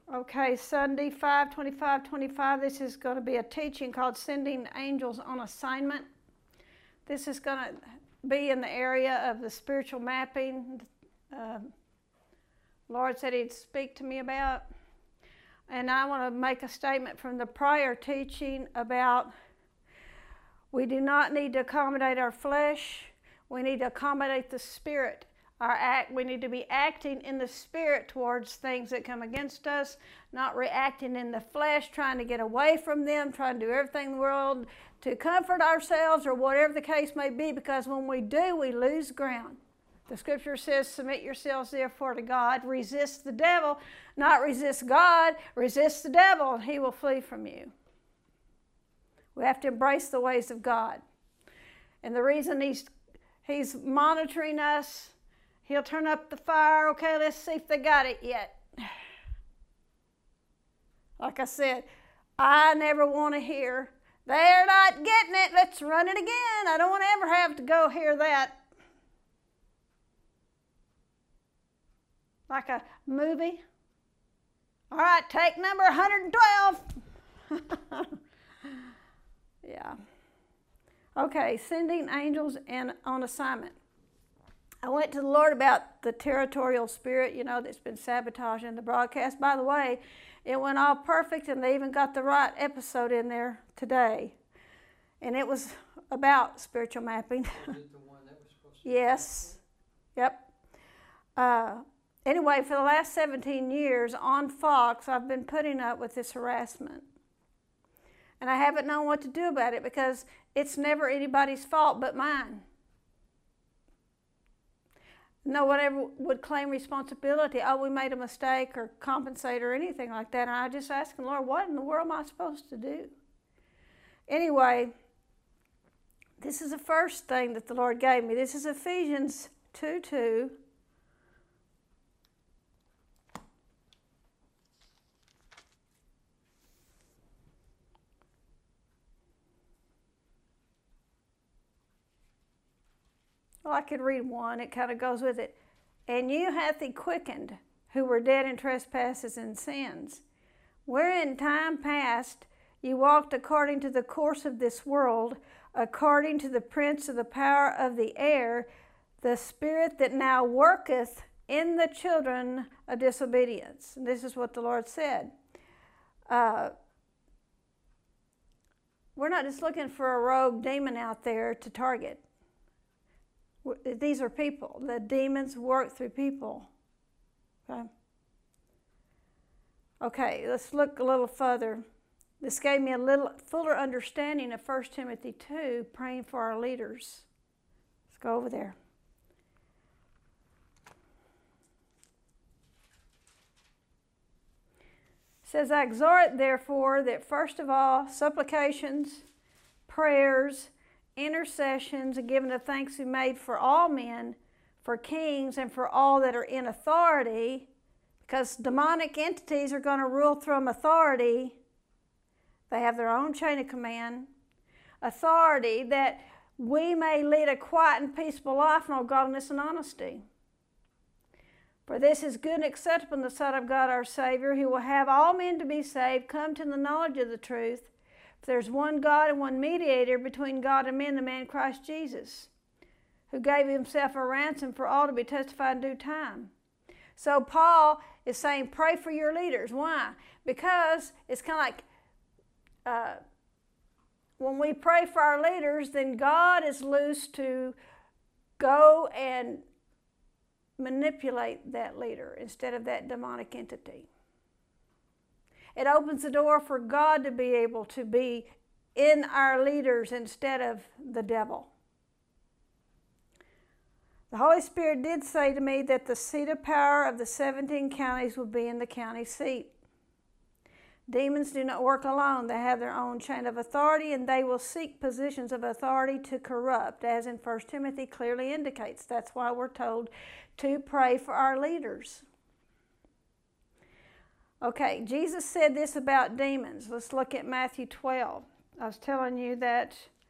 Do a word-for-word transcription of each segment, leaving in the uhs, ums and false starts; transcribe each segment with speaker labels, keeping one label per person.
Speaker 1: Okay, Sunday, five twenty-five twenty-five. This is going to be a teaching called Sending Angels on Assignment. This is going to be in the area of the spiritual mapping uh, Lord said He'd speak to me about. And I want to make a statement from the prior teaching about we do not need to accommodate our flesh. We need to accommodate the Spirit. Our act, we need to be acting in the Spirit towards things that come against us, not reacting in the flesh, trying to get away from them, trying to do everything in the world to comfort ourselves or whatever the case may be, because when we do, we lose ground. The Scripture says, submit yourselves therefore to God, resist the devil, not resist God, resist the devil, and he will flee from you. We have to embrace the ways of God. And the reason he's, he's monitoring us, He'll turn up the fire. Okay, let's see if they got it yet. Like I said, I never want to hear, they're not getting it, let's run it again. I don't want to ever have to go hear that. Like a movie. All right, take number one hundred twelve. Yeah. Okay, sending angels in, on assignment. I went to the Lord about the territorial spirit, you know, that's been sabotaging the broadcast. By the way, it went all perfect, and they even got the right episode in there today. And it was about spiritual mapping.
Speaker 2: Was it the one that was supposed to
Speaker 1: Yes. Yep. Uh, anyway, for the last seventeen years on Fox, I've been putting up with this harassment. And I haven't known what to do about it because it's never anybody's fault but mine. No one ever would claim responsibility. Oh, we made a mistake or compensate or anything like that. And I just asked the Lord, what in the world am I supposed to do? Anyway, this is the first thing that the Lord gave me. This is Ephesians two two. Well, I could read one. It kind of goes with it. And you hath he quickened, who were dead in trespasses and sins, wherein time past you walked according to the course of this world, according to the prince of the power of the air, the spirit that now worketh in the children of disobedience. And this is what the Lord said. Uh, we're not just looking for a rogue demon out there to target. These are people. The demons work through people. Okay? Okay, let's look a little further. This gave me a little fuller understanding of First Timothy two, praying for our leaders. Let's go over there. It says, I exhort, therefore, that first of all, supplications, prayers, intercessions, and giving of thanks be made for all men, for kings, and for all that are in authority, because demonic entities are going to rule from authority. They have their own chain of command. Authority, that we may lead a quiet and peaceable life in all godliness and honesty. For this is good and acceptable in the sight of God our Savior, who will have all men to be saved, come to the knowledge of the truth. For there's one God and one mediator between God and men, the man Christ Jesus, who gave himself a ransom for all to be testified in due time. So Paul is saying, pray for your leaders. Why? Because it's kind of like uh, when we pray for our leaders, then God is loose to go and manipulate that leader instead of that demonic entity. It opens the door for God to be able to be in our leaders instead of the devil. The Holy Spirit did say to me that the seat of power of the seventeen counties will be in the county seat. Demons do not work alone. They have their own chain of authority, and they will seek positions of authority to corrupt, as in First Timothy clearly indicates. That's why we're told to pray for our leaders. Okay, Jesus said this about demons. Let's look at Matthew twelve. I was telling you that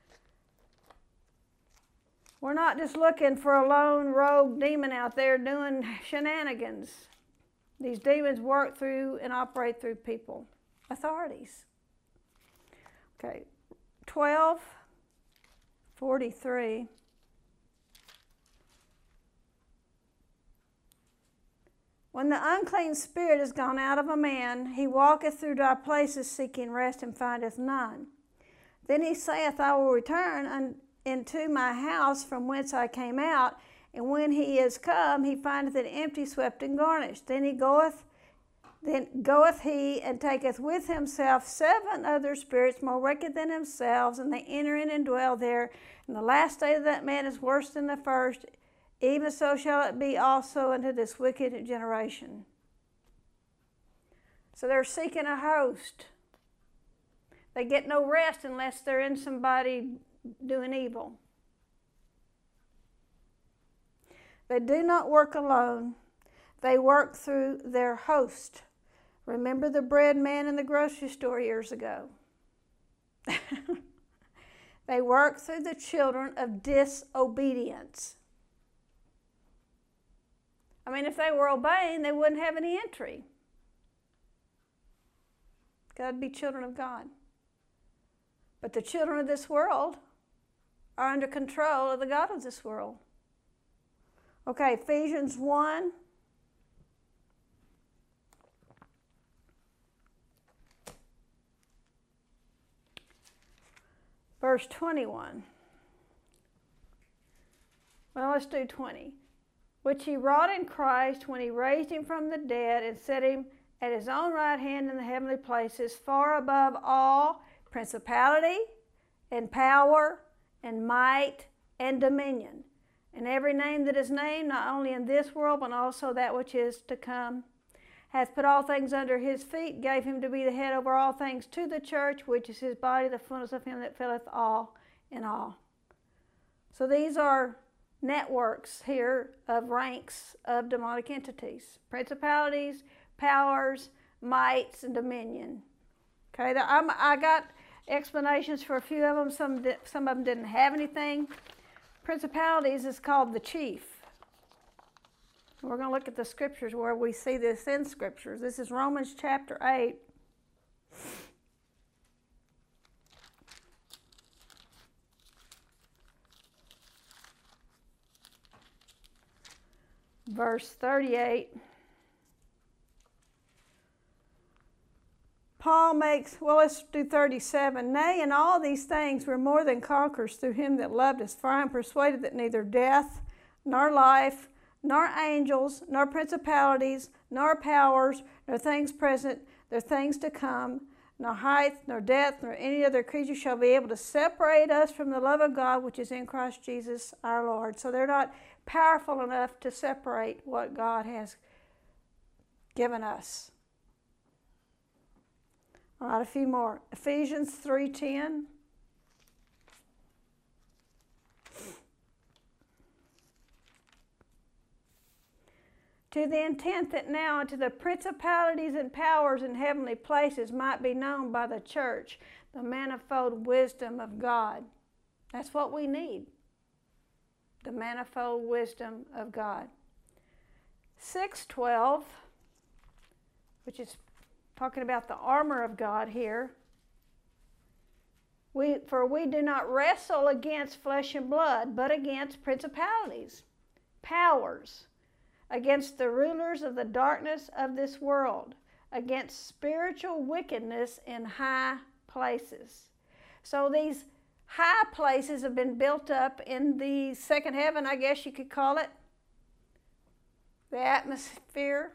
Speaker 1: we're not just looking for a lone rogue demon out there doing shenanigans. These demons work through and operate through people, authorities. Okay, twelve forty-three. When the unclean spirit is gone out of a man, he walketh through dry places seeking rest and findeth none. Then he saith, I will return un- into my house from whence I came out. And when he is come, he findeth it empty, swept, and garnished. Then he goeth, then goeth he and taketh with himself seven other spirits more wicked than himself, and they enter in and dwell there. And the last state of that man is worse than the first. Even so shall it be also unto this wicked generation. So they're seeking a host. They get no rest unless they're in somebody doing evil. They do not work alone. They work through their host. Remember the bread man in the grocery store years ago? They work through the children of disobedience. I mean, if they were obeying, they wouldn't have any entry. Gotta be children of God. But the children of this world are under control of the God of this world. Okay, Ephesians one. Verse twenty-one. Well, let's do twenty. Which he wrought in Christ when he raised him from the dead and set him at his own right hand in the heavenly places, far above all principality and power and might and dominion, and every name that is named, not only in this world, but also that which is to come, hath put all things under his feet, gave him to be the head over all things to the church, which is his body, the fullness of him that filleth all in all. So these are networks here of ranks of demonic entities, principalities, powers, mights, and dominion. Okay, I'm, I got explanations for a few of them. Some, some of them didn't have anything. Principalities is called the chief. We're going to look at the scriptures where we see this in scriptures. This is Romans chapter eight. Verse thirty-eight. Paul makes, well, let's do thirty-seven. Nay, in all these things we're more than conquerors through him that loved us. For I am persuaded that neither death, nor life, nor angels, nor principalities, nor powers, nor things present, nor things to come, nor height, nor depth, nor any other creature shall be able to separate us from the love of God which is in Christ Jesus our Lord. So they're not powerful enough to separate what God has given us. All right, a few more. Ephesians three ten. To the intent that now unto the principalities and powers in heavenly places might be known by the church the manifold wisdom of God. That's what we need. The manifold wisdom of God. six twelve, which is talking about the armor of God here. We, for we do not wrestle against flesh and blood, but against principalities, powers, against the rulers of the darkness of this world, against spiritual wickedness in high places. So these high places have been built up in the second heaven, I guess you could call it, the atmosphere.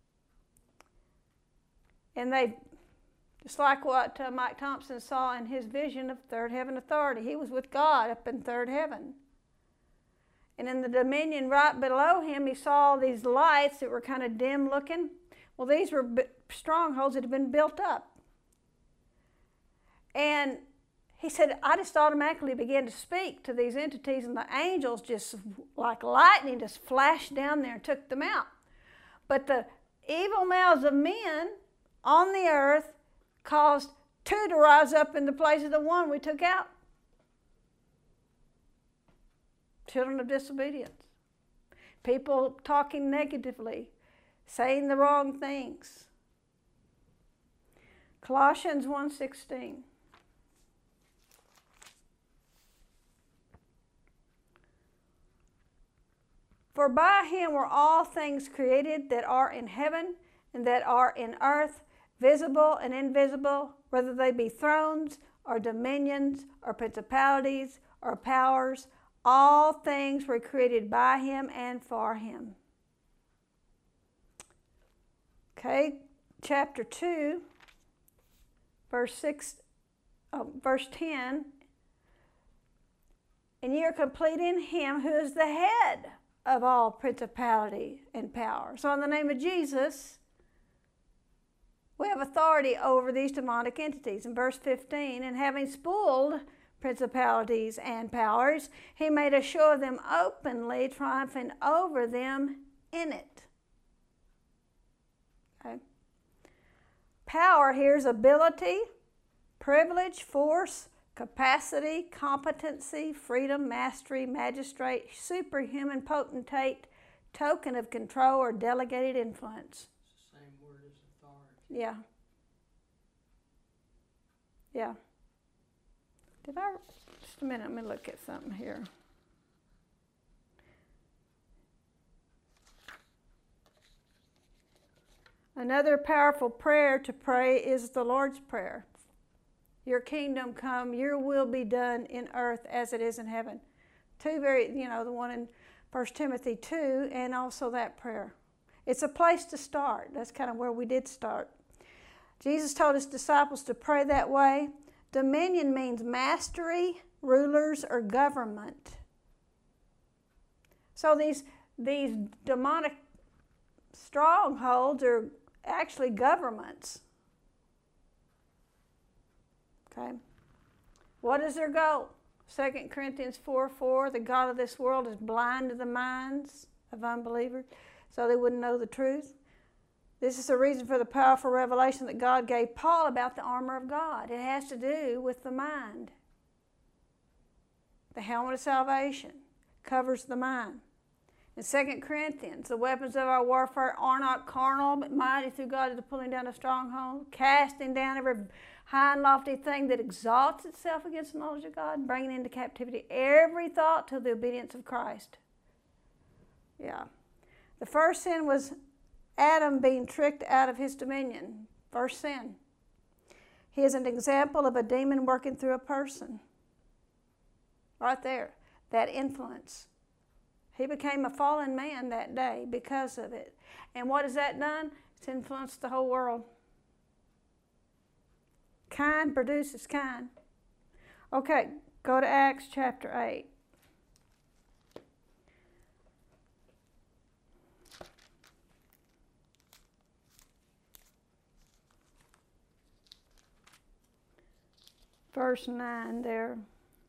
Speaker 1: And they, just like what uh, Mike Thompson saw in his vision of third heaven authority. He was with God up in third heaven. And in the dominion right below him, he saw these lights that were kind of dim looking. Well, these were b- strongholds that had been built up. And he said, I just automatically began to speak to these entities, and the angels just, like lightning, just flashed down there and took them out. But the evil mouths of men on the earth caused two to rise up in the place of the one we took out. Children of disobedience. People talking negatively. saying the wrong things. Colossians one sixteen. For by him were all things created that are in heaven and that are in earth, visible and invisible, whether they be thrones or dominions or principalities or powers. All things were created by him and for him. Okay, chapter two, verse six, oh, verse ten. And ye are complete in him who is the head of all principality and power. So in the name of Jesus, we have authority over these demonic entities. In verse fifteen, and having spoiled principalities and powers, he made a show of them openly, triumphing over them in it. Okay. Power here is ability, privilege, force, capacity, competency, freedom, mastery, magistrate, superhuman potentate, token of control, or delegated influence.
Speaker 2: It's the same word as authority.
Speaker 1: Yeah. Yeah. Did I? Just a minute, let me look at something here. Another powerful prayer to pray is the Lord's Prayer. Your kingdom come, your will be done in earth as it is in heaven. Two very, you know, the one in First Timothy two, and also that prayer. It's a place to start. That's kind of where we did start. Jesus told his disciples to pray that way. Dominion means mastery, rulers, or government. So these, these demonic strongholds are actually governments. Okay. What is their goal? Second Corinthians four four, the God of this world is blind to the minds of unbelievers, so they wouldn't know the truth. This is the reason for the powerful revelation that God gave Paul about the armor of God. It has to do with the mind. The helmet of salvation covers the mind. In Second Corinthians, the weapons of our warfare are not carnal, but mighty through God to the pulling down of strongholds, casting down every high and lofty thing that exalts itself against the knowledge of God, bringing into captivity every thought to the obedience of Christ. Yeah. The first sin was Adam being tricked out of his dominion. First sin. He is an example of a demon working through a person. Right there. That influence. He became a fallen man that day because of it. And what has that done? It's influenced the whole world. Kind produces kind. Okay, go to Acts chapter eight. Verse nine there.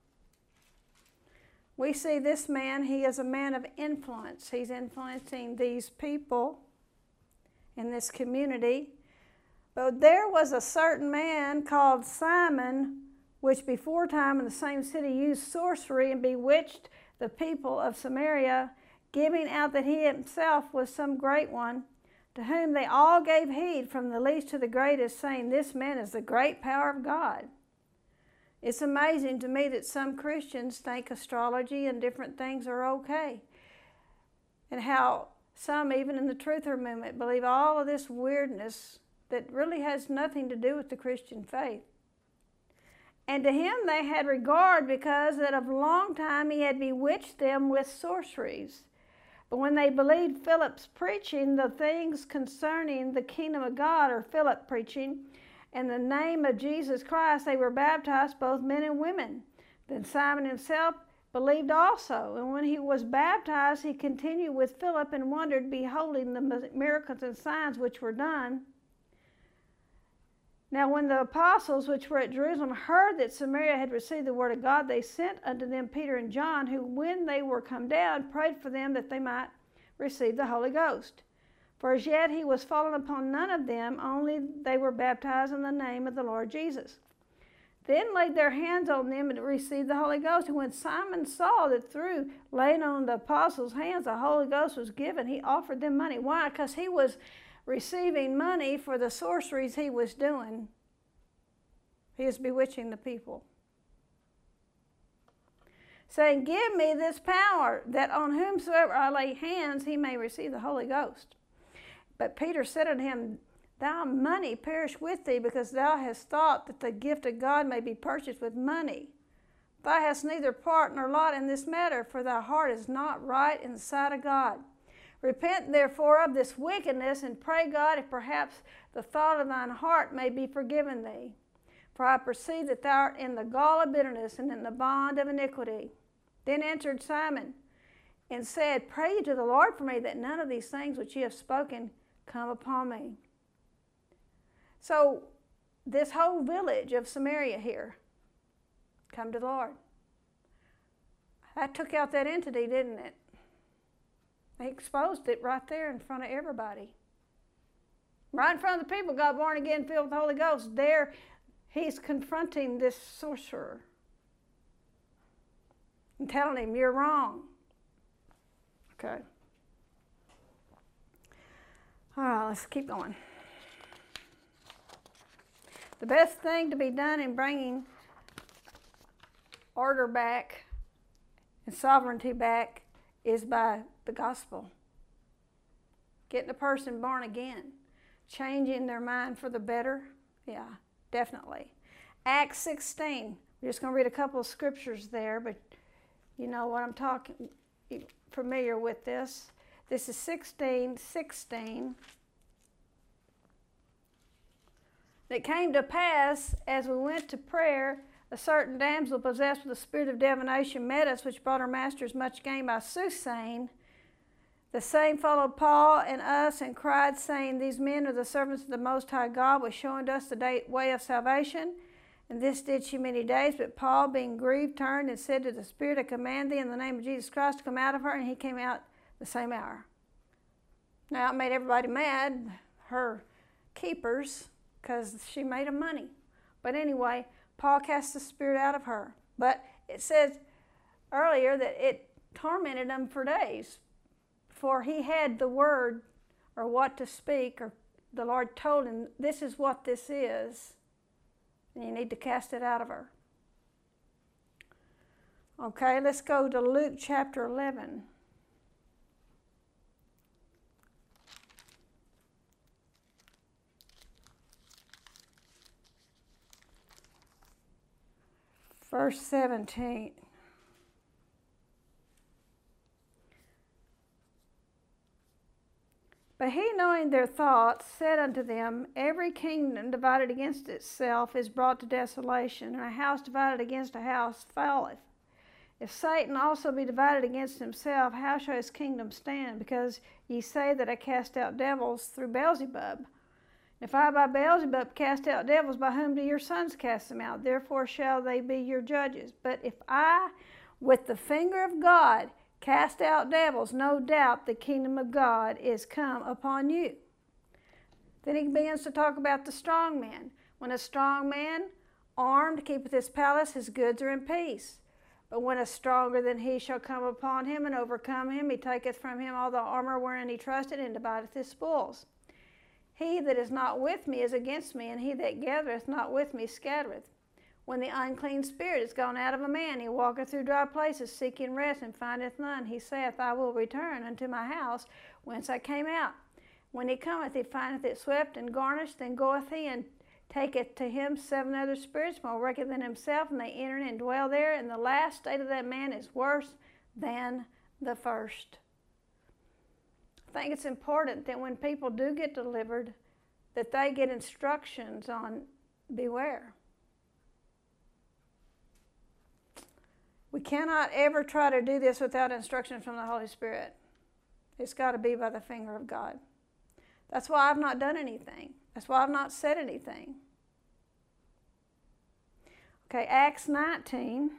Speaker 1: We see this man, he is a man of influence. He's influencing these people in this community. But there was a certain man called Simon, which before time in the same city used sorcery and bewitched the people of Samaria, giving out that he himself was some great one, to whom they all gave heed from the least to the greatest, saying, this man is the great power of God. It's amazing to me that some Christians think astrology and different things are okay. And how some, even in the truther movement, believe all of this weirdness that really has nothing to do with the Christian faith. And to him they had regard because that of long time he had bewitched them with sorceries. But when they believed Philip's preaching the things concerning the kingdom of God, or Philip preaching, in the name of Jesus Christ, they were baptized, both men and women. Then Simon himself believed also. And when he was baptized, he continued with Philip and wondered, beholding the miracles and signs which were done. Now when the apostles which were at Jerusalem heard that Samaria had received the word of God, they sent unto them Peter and John, who when they were come down, prayed for them that they might receive the Holy Ghost. For as yet he was fallen upon none of them, only they were baptized in the name of the Lord Jesus. then laid their hands on them and received the Holy Ghost. And when Simon saw that through laying on the apostles' hands the Holy Ghost was given, he offered them money. Why? Because he was receiving money for the sorceries he was doing. He was bewitching the people, saying, give me this power, that on whomsoever I lay hands, he may receive the Holy Ghost. But Peter said unto him, thy money perish with thee, because thou hast thought that the gift of God may be purchased with money. Thou hast neither part nor lot in this matter, for thy heart is not right in the sight of God. Repent therefore of this wickedness, and pray God if perhaps the thought of thine heart may be forgiven thee. For I perceive that thou art in the gall of bitterness and in the bond of iniquity. Then answered Simon and said, pray ye to the Lord for me, that none of these things which ye have spoken come upon me. So this whole village of Samaria here come to the Lord. That took out that entity, didn't it? They exposed it right there in front of everybody. Right in front of the people, got born again, filled with the Holy Ghost. There, he's confronting this sorcerer and telling him, you're wrong. Okay. All right, let's keep going. The best thing to be done in bringing order back and sovereignty back is by the gospel. Getting a person born again. Changing their mind for the better. Yeah, definitely. Acts sixteen. We're just going to read a couple of scriptures there, but you know what I'm talking, you're familiar with this. This is sixteen sixteen. It came to pass, as we went to prayer, a certain damsel possessed with the spirit of divination met us, which brought her masters much gain by soothsaying. The same followed Paul and us, and cried, saying, these men are the servants of the Most High God, which showing us the way of salvation. And this did she many days. But Paul, being grieved, turned and said to the spirit, I command thee in the name of Jesus Christ to come out of her. And he came out the same hour. Now, it made everybody mad, her keepers, because she made them money. But anyway, Paul cast the spirit out of her. But it says earlier that it tormented him for days. For he had the word, or what to speak, or the Lord told him, this is what this is. And you need to cast it out of her. Okay, let's go to Luke chapter eleven. Verse seventeen. But he, knowing their thoughts, said unto them, every kingdom divided against itself is brought to desolation, and a house divided against a house falleth. If Satan also be divided against himself, how shall his kingdom stand? Because ye say that I cast out devils through Beelzebub. If I by Beelzebub cast out devils, by whom do your sons cast them out? Therefore shall they be your judges. But if I, with the finger of God, cast out devils, no doubt the kingdom of God is come upon you. Then he begins to talk about the strong man. When a strong man, armed, keepeth his palace, his goods are in peace. But when a stronger than he shall come upon him and overcome him, he taketh from him all the armor wherein he trusted, and divideth his spoils. He that is not with me is against me, and he that gathereth not with me scattereth. When the unclean spirit is gone out of a man, he walketh through dry places, seeking rest, and findeth none. He saith, I will return unto my house, whence I came out. When he cometh, he findeth it swept and garnished. Then goeth he, and taketh to him seven other spirits more wicked than himself, and they enter in and dwell there. And the last state of that man is worse than the first. I think it's important that when people do get delivered, that they get instructions on beware. We cannot ever try to do this without instruction from the Holy Spirit. It's got to be by the finger of God. That's why I've not done anything. That's why I've not said anything. Okay, Acts nineteen.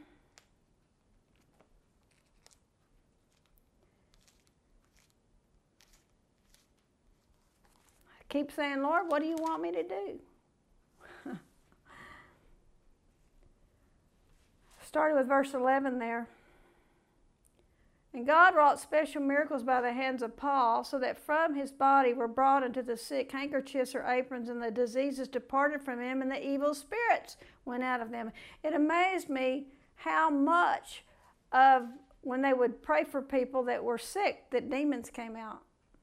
Speaker 1: I keep saying, Lord, what do you want me to do? starting with verse eleven there. And God wrought special miracles by the hands of Paul, so that from his body were brought unto the sick handkerchiefs or aprons, and the diseases departed from him, and the evil spirits went out of them. It amazed me how much of when they would pray for people that were sick, that demons came out.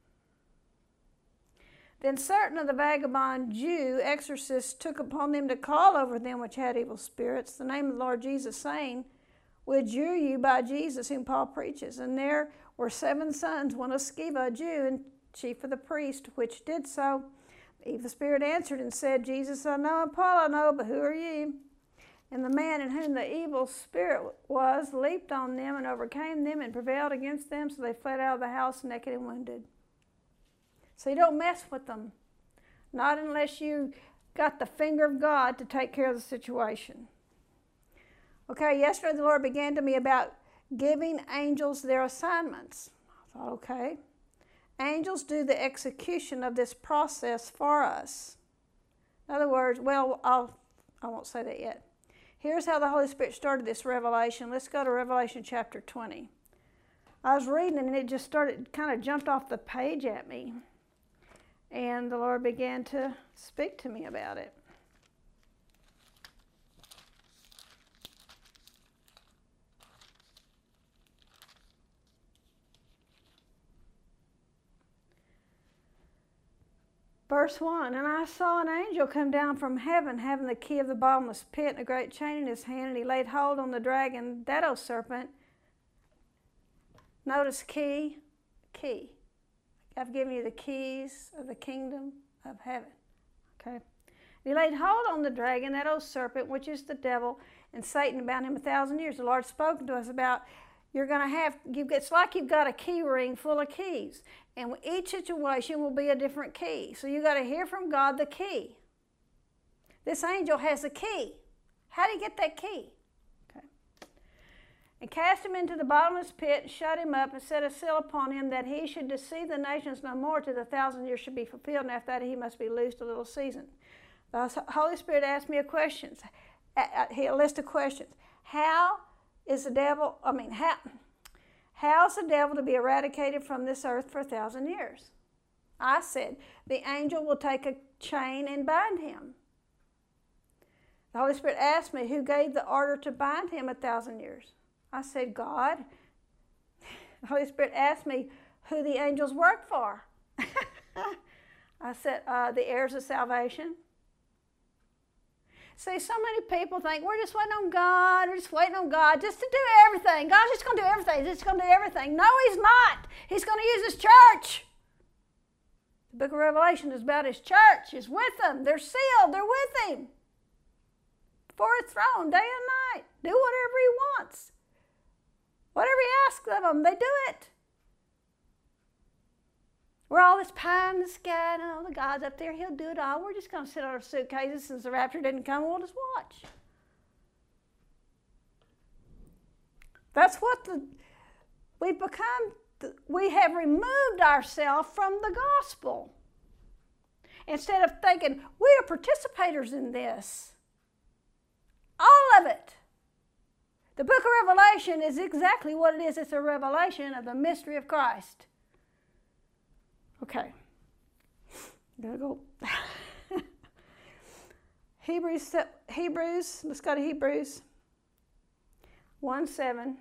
Speaker 1: Then certain of the vagabond Jew exorcists took upon them to call over them which had evil spirits the name of the Lord Jesus, saying, We adjure you by Jesus whom Paul preaches. And there were seven sons, one of Sceva, a Jew, and chief of the priests, which did so. The evil spirit answered and said, Jesus I know, and Paul I know, but who are ye? And the man in whom the evil spirit was leaped on them and overcame them and prevailed against them, so they fled out of the house naked and wounded. So you don't mess with them, not unless you got the finger of God to take care of the situation. Okay, yesterday the Lord began to me about giving angels their assignments. I thought, okay, angels do the execution of this process for us. In other words, well, I'll, I won't say that yet. Here's how the Holy Spirit started this revelation. Let's go to Revelation chapter twenty. I was reading and it just started, kind of jumped off the page at me. And the Lord began to speak to me about it. Verse one, And I saw an angel come down from heaven, having the key of the bottomless pit and a great chain in his hand, and he laid hold on the dragon, that old serpent. Notice key, key. I've given you the keys of the kingdom of heaven. Okay. He laid hold on the dragon, that old serpent, which is the devil, and Satan bound him a thousand years. The Lord's spoken to us about you're going to have, you, it's like you've got a key ring full of keys. And each situation will be a different key. So you got to hear from God the key. This angel has a key. How do you get that key? Okay. And cast him into the bottomless pit, and shut him up, and set a seal upon him, that he should deceive the nations no more till the thousand years should be fulfilled, and after that he must be loosed a little season. The Holy Spirit asked me a question, a list of questions. How is the devil, I mean, how, how's the devil to be eradicated from this earth for a thousand years? I said, the angel will take a chain and bind him. The Holy Spirit asked me, who gave the order to bind him a thousand years? I said, God. The Holy Spirit asked me who the angels work for. I said, uh, the heirs of salvation. See, so many people think, we're just waiting on God, we're just waiting on God just to do everything. God's just going to do everything, He's just going to do everything. No, He's not. He's going to use His church. The book of Revelation is about His church. He's with them. They're sealed. They're with Him. Before His throne, day and night. Do whatever He wants. Whatever He asks of them, they do it. We're all this pie in the sky, and all the God's up there, He'll do it all. We're just going to sit on our suitcases since the rapture didn't come, and we'll just watch. That's what the, we've become, the, we have removed ourselves from the gospel. Instead of thinking, we are participators in this. All of it. The book of Revelation is exactly what it is. It's a revelation of the mystery of Christ. Okay, I'm going to go. Hebrews, Hebrews, let's go to Hebrews one seven.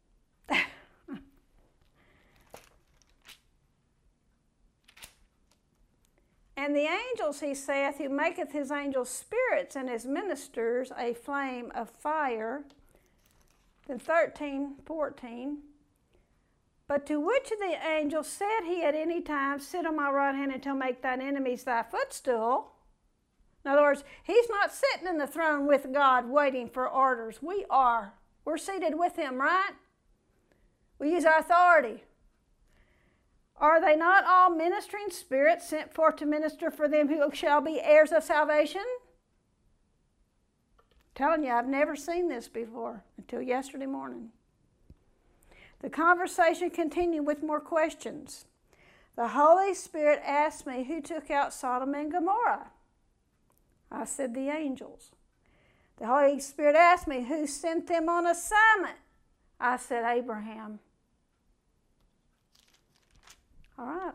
Speaker 1: And the angels, he saith, who maketh his angels spirits and his ministers a flame of fire. Then thirteen, fourteen. But to which of the angels said he at any time, sit on my right hand until I make thine enemies thy footstool? In other words, he's not sitting in the throne with God waiting for orders. We are. We're seated with him, right? We use our authority. Are they not all ministering spirits sent forth to minister for them who shall be heirs of salvation? I'm telling you, I've never seen this before until yesterday morning. The conversation continued with more questions. The Holy Spirit asked me who took out Sodom and Gomorrah. I said the angels. The Holy Spirit asked me, who sent them on assignment? I said, Abraham. All right.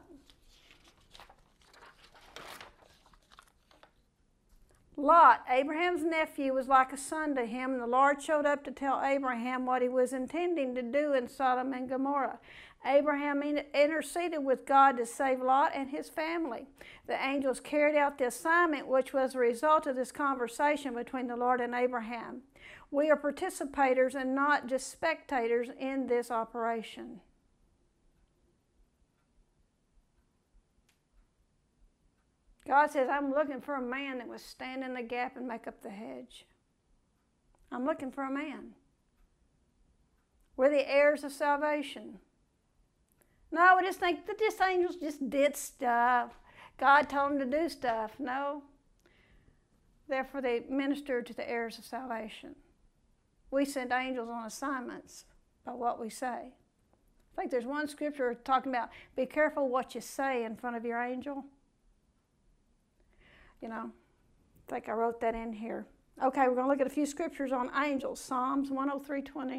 Speaker 1: Lot, Abraham's nephew, was like a son to him, and the Lord showed up to tell Abraham what he was intending to do in Sodom and Gomorrah. Abraham interceded with God to save Lot and his family. The angels carried out the assignment, which was a result of this conversation between the Lord and Abraham. We are participators and not just spectators in this operation. God says, I'm looking for a man that would stand in the gap and make up the hedge. I'm looking for a man. We're the heirs of salvation. No, we just think that these angels just did stuff. God told them to do stuff. No. Therefore, they ministered to the heirs of salvation. We send angels on assignments by what we say. I think there's one scripture talking about, be careful what you say in front of your angel. You know, I think I wrote that in here. Okay, we're going to look at a few scriptures on angels. Psalms one oh three twenty.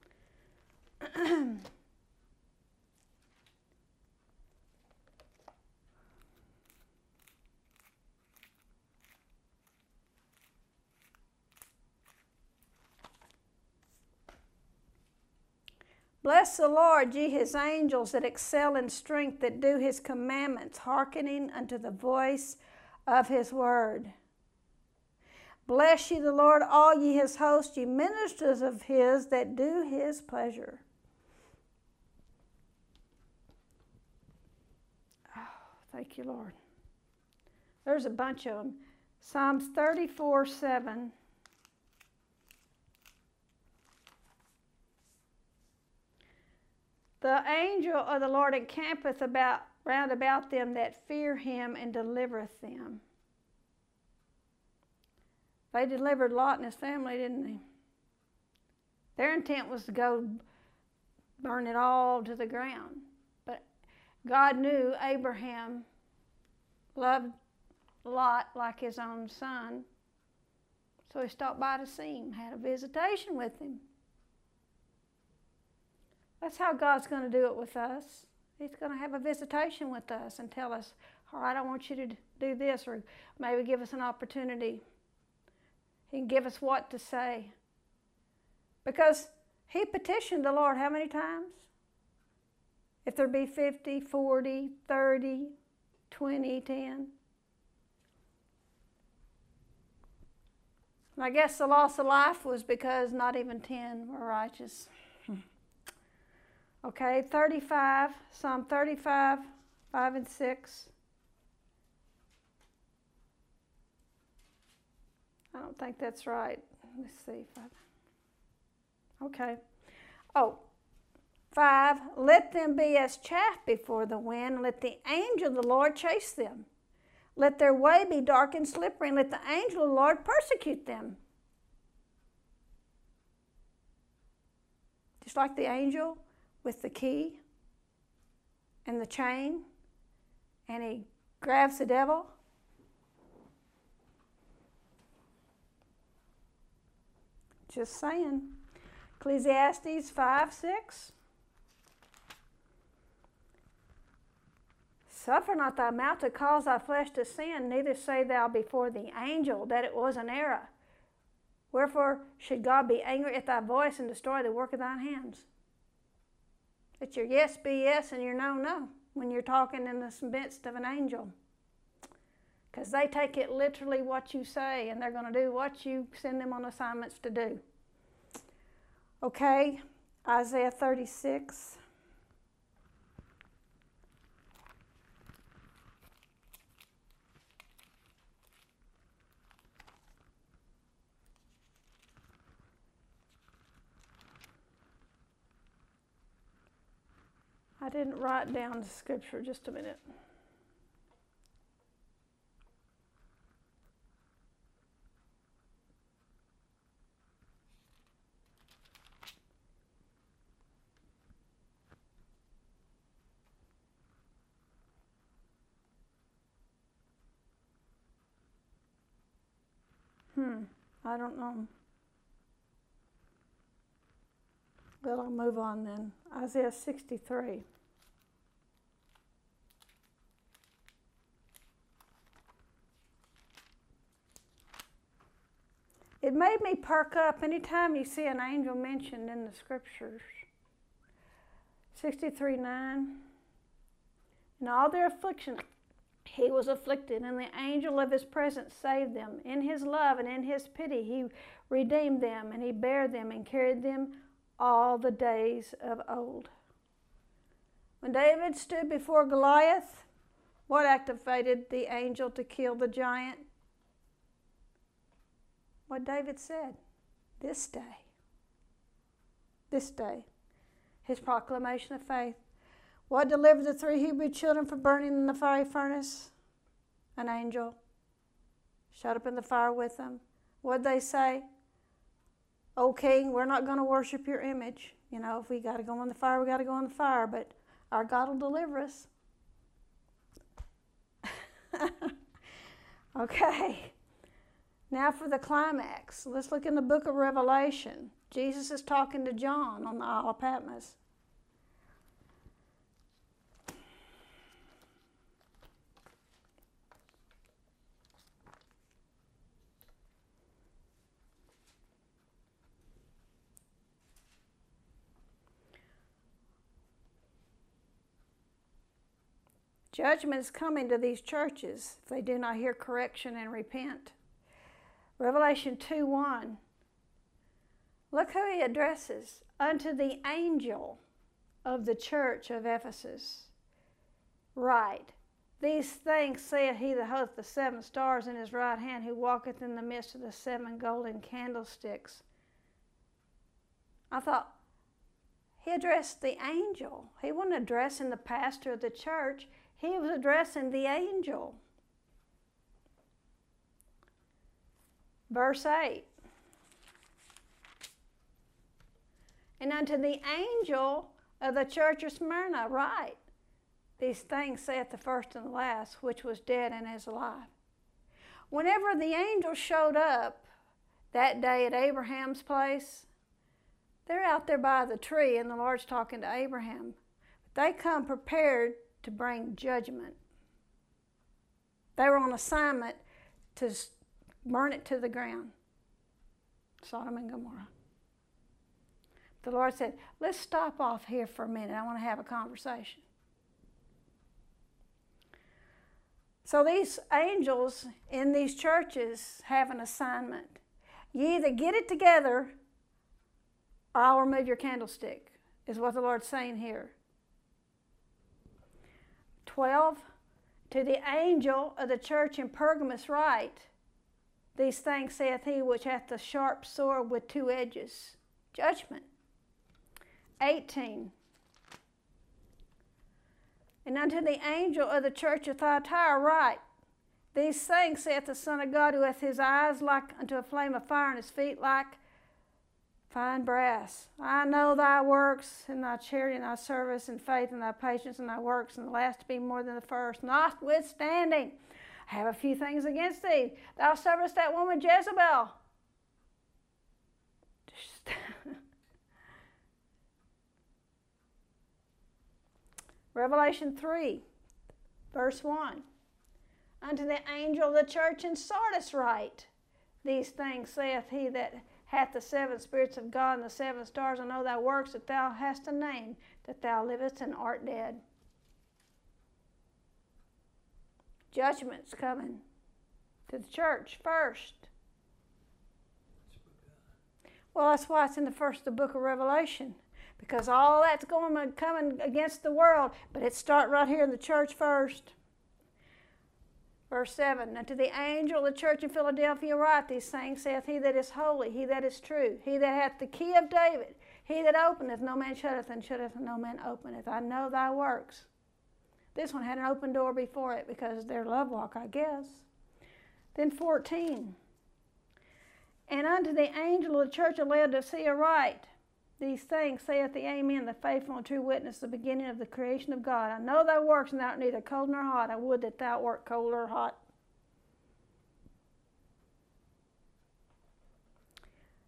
Speaker 1: Bless the Lord, ye his angels that excel in strength, that do his commandments, hearkening unto the voice of his word. Bless ye the Lord, all ye his hosts, ye ministers of his that do his pleasure. Oh, thank you, Lord. There's a bunch of them. Psalms thirty-four seven. The angel of the Lord encampeth about round about them that fear him and delivereth them. They delivered Lot and his family, didn't they? Their intent was to go burn it all to the ground. But God knew Abraham loved Lot like his own son. So he stopped by to see him, had a visitation with him. That's how God's going to do it with us. He's going to have a visitation with us and tell us, all right, I want you to do this, or maybe give us an opportunity. He can give us what to say. Because he petitioned the Lord how many times? If there be fifty, forty, thirty, twenty, ten. And I guess the loss of life was because not even ten were righteous. Okay, thirty-five, Psalm thirty-five, five and six. I don't think that's right. Let's see. Okay. Oh, five, let them be as chaff before the wind. Let the angel of the Lord chase them. Let their way be dark and slippery, and let the angel of the Lord persecute them. Just like the angel with the key and the chain, and he grabs the devil. Just saying. Ecclesiastes five, six. Suffer not thy mouth to cause thy flesh to sin, neither say thou before the angel that it was an error. Wherefore should God be angry at thy voice and destroy the work of thine hands? Let your yes be yes and your no, no, when you're talking in the midst of an angel. Because they take it literally what you say, and they're going to do what you send them on assignments to do. Okay, Isaiah thirty-six. I didn't write down the scripture, just a minute. Hmm, I don't know. Well, I'll move on then. Isaiah sixty-three. It made me perk up anytime you see an angel mentioned in the scriptures. sixty-three nine. In all their affliction, he was afflicted, and the angel of his presence saved them. In his love and in his pity, he redeemed them, and he bare them and carried them all the days of old. When David stood before Goliath, what activated the angel to kill the giant? What David said, this day, this day, his proclamation of faith. What delivered the three Hebrew children from burning in the fiery furnace? An angel shut up in the fire with them. What'd they say? O king, we're not going to worship your image. You know, if we got to go in the fire, we got to go in the fire, but our God will deliver us. Okay. Now for the climax. Let's look in the book of Revelation. Jesus is talking to John on the Isle of Patmos. Judgment is coming to these churches if they do not hear correction and repent. Revelation two one. Look who he addresses. Unto the angel of the church of Ephesus. Write, these things saith he that holdeth the seven stars in his right hand, who walketh in the midst of the seven golden candlesticks. I thought, he addressed the angel. He wasn't addressing the pastor of the church. He was addressing the angel. Verse eight. And unto the angel of the church of Smyrna write, these things saith the first and the last, which was dead and is alive. Whenever the angel showed up that day at Abraham's place, they're out there by the tree and the Lord's talking to Abraham. They come prepared to bring judgment. They were on assignment to burn it to the ground. Sodom and Gomorrah. The Lord said, let's stop off here for a minute. I want to have a conversation. So these angels in these churches have an assignment. You either get it together or I'll remove your candlestick, is what the Lord's saying here. twelve, to the angel of the church in Pergamos write, these things saith he which hath the sharp sword with two edges. Judgment. eighteen. And unto the angel of the church of Thyatira write, these things saith the Son of God, who hath his eyes like unto a flame of fire, and his feet like fine brass. I know thy works, and thy charity, and thy service, and faith, and thy patience, and thy works, and the last to be more than the first. Notwithstanding, I have a few things against thee. Thou servest that woman Jezebel. Revelation three, verse one. Unto the angel of the church in Sardis write, these things saith he that hath the seven spirits of God and the seven stars. I know thy works, that thou hast a name, that thou livest and art dead. Judgment's coming to the church first. Well, that's why it's in the first the book of Revelation, because all that's going and coming against the world, but it starts right here in the church first. Verse seven, unto the angel of the church in Philadelphia write, these things saith he that is holy, he that is true, he that hath the key of David, he that openeth, no man shutteth, and shutteth, no man openeth. I know thy works. This one had an open door before it because of their love walk, I guess. Then fourteen, and unto the angel of the church of Laodicea write, these things saith the Amen, the faithful and true witness, the beginning of the creation of God. I know thy works, and thou art neither cold nor hot. I would that thou wert cold or hot.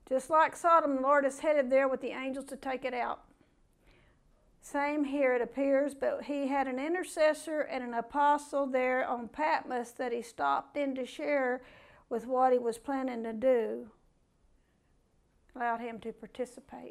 Speaker 1: Just like Sodom, the Lord is headed there with the angels to take it out. Same here, it appears, but he had an intercessor and an apostle there on Patmos that he stopped in to share with what he was planning to do. Allowed him to participate.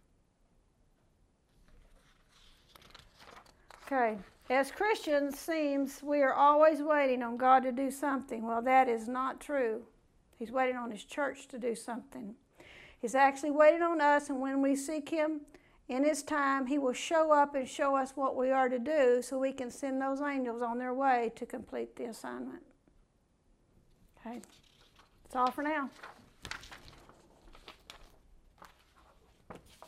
Speaker 1: Okay, as Christians, seems we are always waiting on God to do something. Well, that is not true. He's waiting on his church to do something. He's actually waiting on us, and when we seek him in his time, he will show up and show us what we are to do so we can send those angels on their way to complete the assignment. Okay, that's all for now.